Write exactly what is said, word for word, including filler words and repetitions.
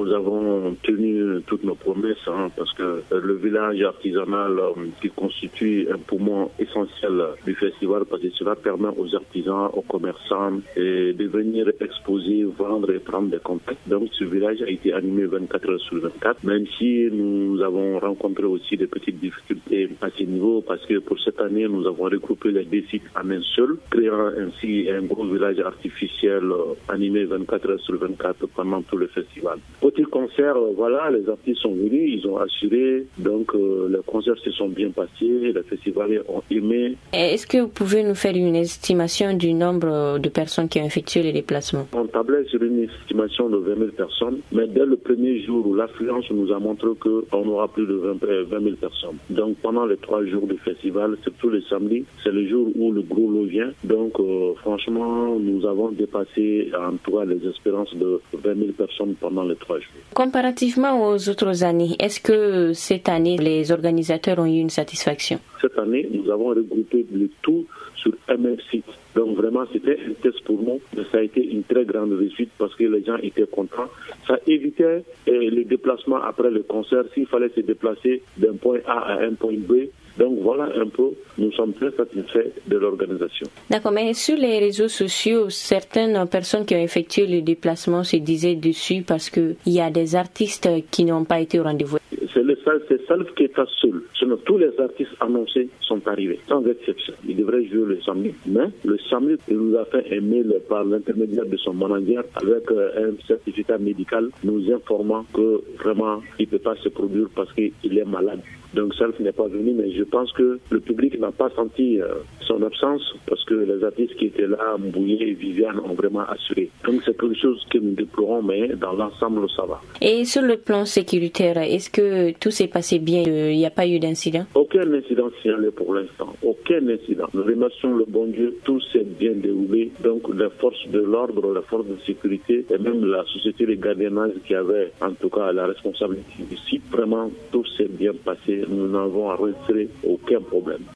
nous avons tenu toutes nos promesses hein, parce que le village artisanal euh, qui constitue un poumon essentiel du festival, parce que cela permet aux artisans, aux commerçants et de venir exposer, vendre et prendre des contacts. Donc ce village a été animé vingt-quatre heures sur vingt-quatre, même si nous avons rencontré aussi des petites difficultés à ce niveau parce que pour cette année, nous avons regroupé les deux sites en un seul, créant ainsi un gros village artificiel euh, animé vingt-quatre heures sur vingt-quatre pendant tout le festival. Côté concert, euh, voilà, les artistes sont venus, ils ont assuré, donc euh, les concerts se sont bien passés, les festivaliers ont aimé. Est-ce que vous pouvez nous faire une estimation du nombre de personnes qui ont effectué les déplacements? On tablait sur une estimation de vingt mille personnes, mais dès le premier jour où l'affluence nous a montré qu'on aura plus de vingt mille personnes. Donc pendant les trois jours du festival, surtout le samedi, c'est le jour où le gros lot vient. Donc euh, franchement, nous avons dépassé en tout cas les espérances de vingt mille personnes pendant les trois jours. Comparativement aux autres années, est-ce que cette année, les organisateurs ont eu une satisfaction? Cette année, nous avons regroupé le tout sur un même site. Donc vraiment, c'était un test pour nous, mais ça a été une très grande réussite parce que les gens étaient contents. Ça évitait eh, le déplacement après le concert s'il fallait se déplacer d'un point A à un point B. Donc voilà un peu, nous sommes très satisfaits de l'organisation. D'accord, mais sur les réseaux sociaux, certaines personnes qui ont effectué le déplacement se disaient dessus parce qu'il y a des artistes qui n'ont pas été au rendez-vous. C'est le c'est Salif qui est seul. Sinon, tous les artistes annoncés sont arrivés, sans exception. Il devrait jouer le samedi. Mais le samedi, il nous a fait un mail par l'intermédiaire de son manager avec un certificat médical nous informant que vraiment, il ne peut pas se produire parce qu'il est malade. Donc Salif n'est pas venu, mais je pense que le public n'a pas senti euh, son absence parce que les artistes qui étaient là, Mbouye et Viviane, ont vraiment assuré. Donc c'est quelque chose que nous déplorons, mais dans l'ensemble, ça va. Et sur le plan sécuritaire, est-ce que tout s'est passé bien? Il n'y a pas eu d'incident? Aucun incident signalé pour l'instant. Aucun incident. Nous remercions le bon Dieu. Tout s'est bien déroulé. Donc les forces de l'ordre, les forces de sécurité et même la société de gardiennage qui avait en tout cas la responsabilité du site, vraiment tout s'est bien passé. Nous n'avons enregistré aucun problème.